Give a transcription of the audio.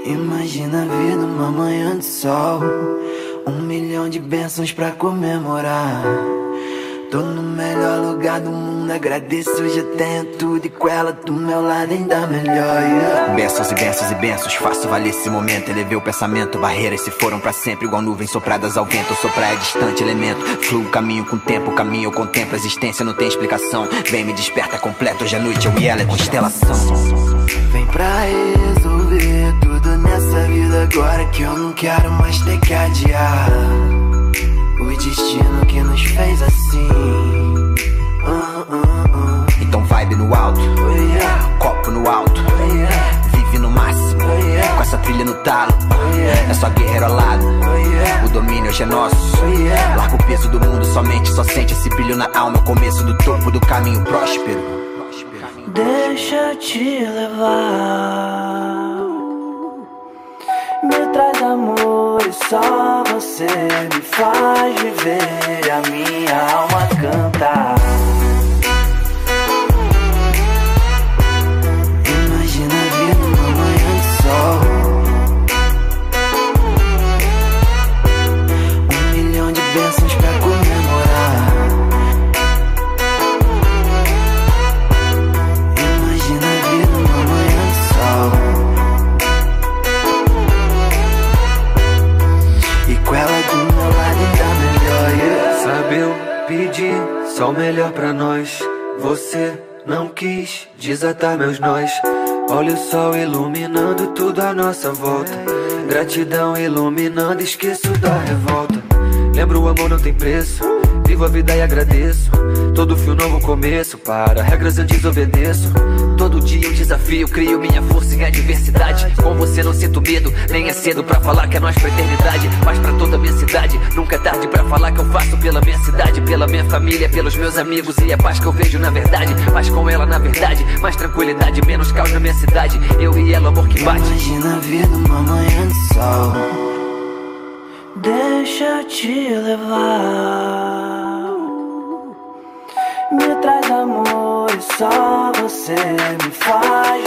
Imagina a vida uma manhã de sol, 1 milhão de bênçãos pra comemorar. Tô no melhor lugar do mundo, agradeço, já tenho tudo e com ela do meu lado ainda melhor, yeah. Bênçãos e bênçãos e bênçãos, faço valer esse momento. Elevei o pensamento, barreiras se foram pra sempre, igual nuvens sopradas ao vento. Eu sou praia distante, elemento, fluo, caminho com tempo, caminho eu contemplo, a existência não tem explicação. Vem, me desperta completo, hoje à noite eu e ela é constelação. Vem pra resolver tudo nessa vida agora, que eu não quero mais ter que adiar o destino que nos fez assim. Então vibe no alto, copo no alto, vive no máximo, com essa trilha no talo. É só guerreiro ao lado, o domínio hoje é nosso. Larga o peso do mundo, somente, só sente esse brilho na alma. É o começo do topo do caminho próspero. Deixa eu te levar, me traz amor e só você me faz viver, a minha alma cantar. Imagina a vida uma manhã de sol, 1 milhão de bênçãos pra comemorar. Imagina a vida uma manhã de sol, e com ela do meu lado ainda melhor, yeah. Sabe, eu pedi só o melhor pra nós. Você não quis desatar meus nós. Olha o sol iluminando tudo à nossa volta, gratidão iluminando, esqueço da revolta. Lembro, o amor não tem preço, vivo a vida e agradeço. Todo fio novo começo, para regras eu desobedeço. Todo dia um desafio, crio minha força em adversidade. Com você não sinto medo, nem é cedo pra falar que é nós pra eternidade. Mas pra toda a minha cidade, nunca é tarde pra falar que eu faço pela minha cidade, pela minha família, pelos meus amigos. E a paz que eu vejo na verdade, paz com ela na verdade, mais tranquilidade, menos caos na minha cidade. Eu e ela, o amor que bate. Imagina a vida uma manhã de sol, deixa eu te levar, me traz amor e só você me faz